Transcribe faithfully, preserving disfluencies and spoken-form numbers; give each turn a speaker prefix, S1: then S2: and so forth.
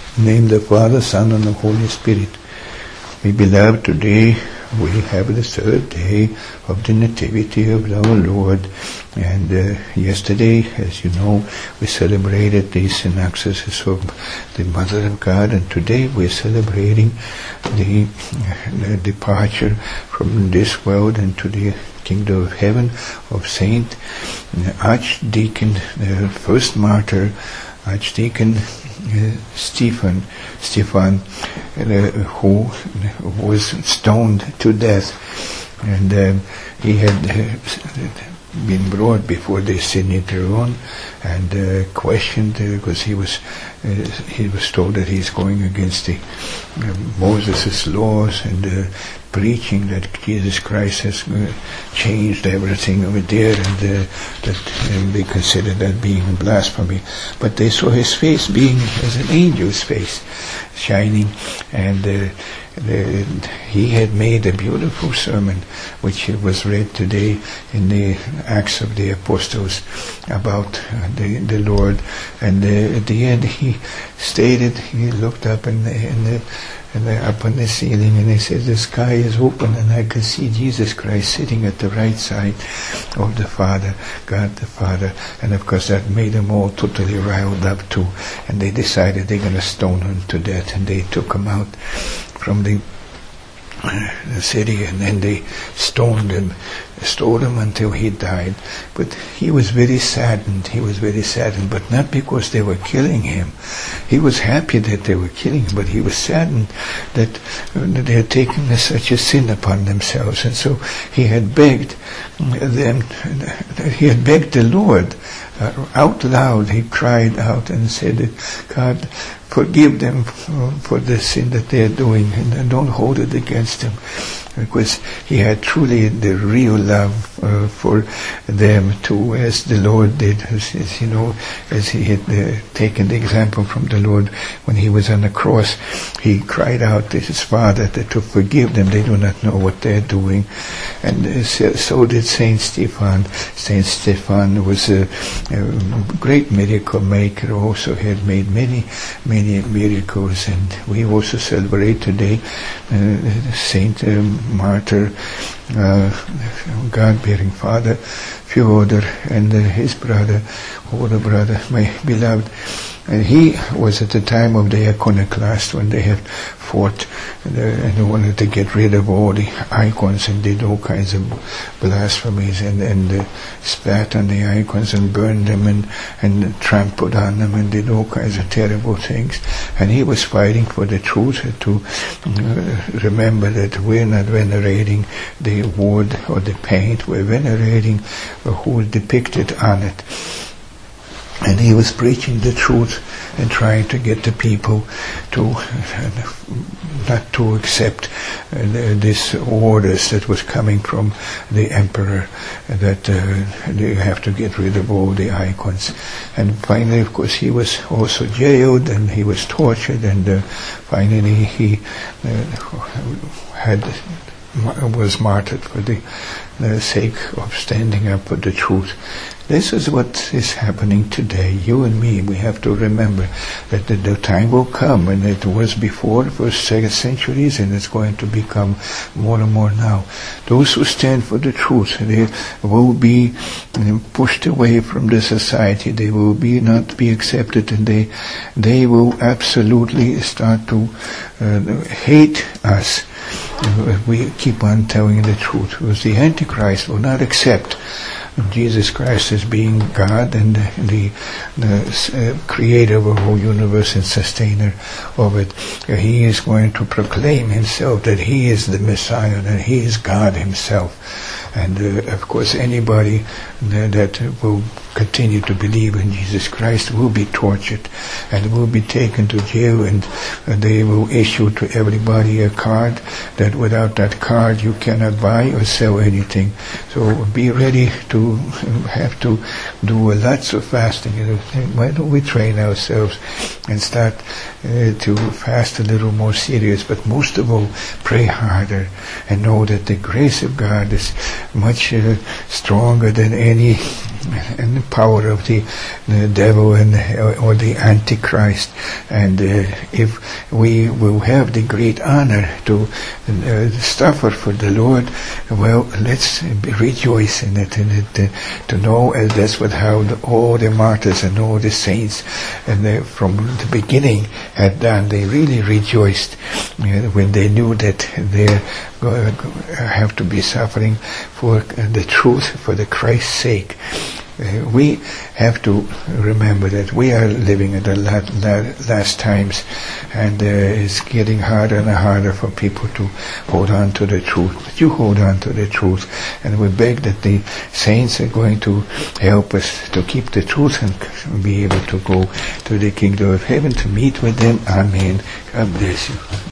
S1: In the name of the Father, Son, and the Holy Spirit. My beloved, today we have the third day of the Nativity of our Lord. And uh, yesterday, as you know, we celebrated the Synaxis of the Mother of God, and today we're celebrating the, the departure from this world into the Kingdom of Heaven of Saint Archdeacon, the first martyr, Archdeacon uh, Stephen, Stephen, uh, who was stoned to death, and um, he had uh, been brought before the Sanhedrin and uh, questioned because uh, he was uh, he was told that he's going against the uh, Moses' laws and uh, preaching that Jesus Christ has uh, changed everything over there, and uh, that um, they considered that being blasphemy. But they saw his face being as an angel's face, shining, and uh, the, he had made a beautiful sermon, which was read today in the Acts of the Apostles about uh, the, the Lord. And uh, at the end, he stated, he looked up in the, in the And uh, up on the ceiling, and he says, the sky is open and I can see Jesus Christ sitting at the right side of the Father, God the Father. And of course that made them all totally riled up too. And they decided they're going to stone him to death. And they took him out from the, uh, the city, and then they stoned him, stoned him until he died. But he was very saddened. He was very saddened, but not because they were killing him. He was happy that they were killing him, but he was saddened that uh, they had taken a, such a sin upon themselves. And so he had begged them, he had begged the Lord uh, out loud. He cried out and said, God, forgive them for, for the sin that they are doing, and don't hold it against them. Because he had truly the real love uh, for them too, as the Lord did, as, as you know, as he had uh, taken the example from the Lord when he was on the cross. He cried out to his Father that to forgive them, they do not know what they're doing. And uh, so, so did Saint Stephen. Saint Stephen was a, a great miracle maker, also had made many, many miracles. And we also celebrate today uh, Saint um, Martyr, uh, God-bearing Father, Fyodor, and uh, his brother, older brother, my beloved. And he was at the time of the iconoclast, when they had fought and, uh, and wanted to get rid of all the icons and did all kinds of blasphemies and, and uh, spat on the icons and burned them and, and trampled on them and did all kinds of terrible things. And he was fighting for the truth, to uh, remember that we're not venerating the wood or the paint, we're venerating who is depicted on it. And he was preaching the truth and trying to get the people to uh, not to accept uh, these orders that was coming from the emperor, that uh, they have to get rid of all the icons. And finally, of course, he was also jailed and he was tortured, and uh, finally he uh, had was martyred for the, the sake of standing up for the truth. This is what is happening today. You and me, we have to remember that the, the time will come, and it was before the first second centuries, and it's going to become more and more now. Those who stand for the truth, they will be pushed away from the society. They will be not be accepted, and they they will absolutely start to uh, hate us. We keep on telling the truth, because the Antichrist will not accept Jesus Christ as being God and the, the uh, creator of the whole universe and sustainer of it. He is going to proclaim himself that he is the Messiah, that he is God himself. And uh, of course anybody uh, that will continue to believe in Jesus Christ will be tortured and will be taken to jail, and uh, they will issue to everybody a card that without that card you cannot buy or sell anything. So be ready to have to do lots of fasting. Why don't we train ourselves and start uh, to fast a little more serious, but most of all pray harder and know that the grace of God is much uh, stronger than any and the power of the, the devil and or the Antichrist. And uh, if we will have the great honor to uh, suffer for the Lord, well, let's rejoice in it, and it, uh, to know as that's what how the, all the martyrs and all the saints, and they, from the beginning had done. They really rejoiced uh, when they knew that they uh, have to be suffering for the truth, for the Christ's sake. Uh, we have to remember that we are living in the la- la- last times, and uh, it's getting harder and harder for people to hold on to the truth. But you hold on to the truth, and we beg that the saints are going to help us to keep the truth and be able to go to the kingdom of heaven to meet with them. Amen. God bless you.